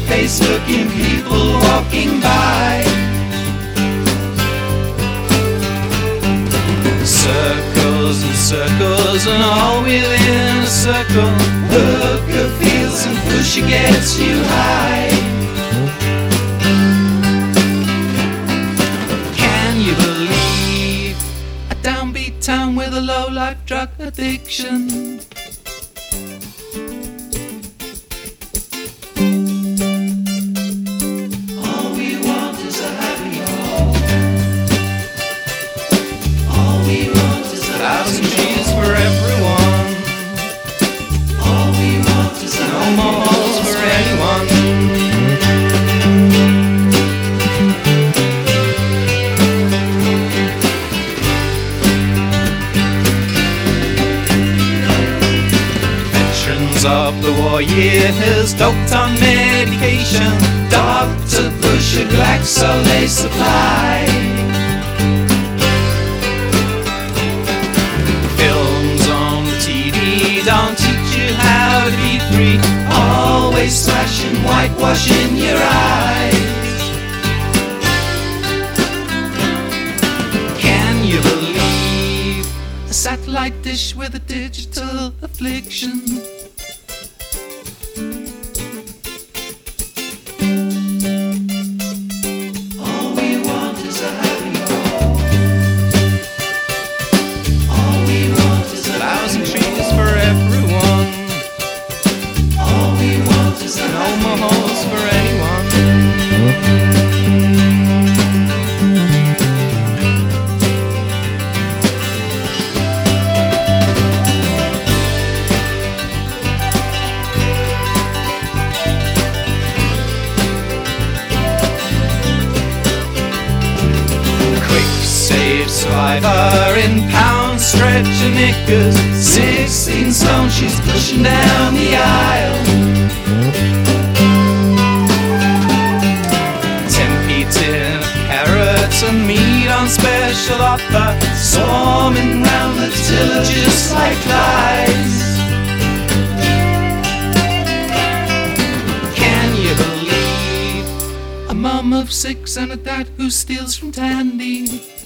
face looking people walking by. Circles and circles and all within a circle. Hooker feels and pusher gets you high. Can you believe a downbeat town with a low-life drug addiction? All we want is a happy home. All we want is a thousand trees for everyone. All we want is a no more holes for anyone. Of the war years, doped on medication, Dr. Bush a Glaxo they supply. Films on the TV don't teach you how to be free, always smashing whitewash in your eyes. Can you believe a satellite dish with a digital affliction? No more holes for anyone. Quick save survivor in pound stretcher knickers, 16 stone she's pushing down the aisle. 10 tin of carrots and meat on special offer, swarming round the tiller just like flies. Can you believe a mum of 6 and a dad who steals from Tandy?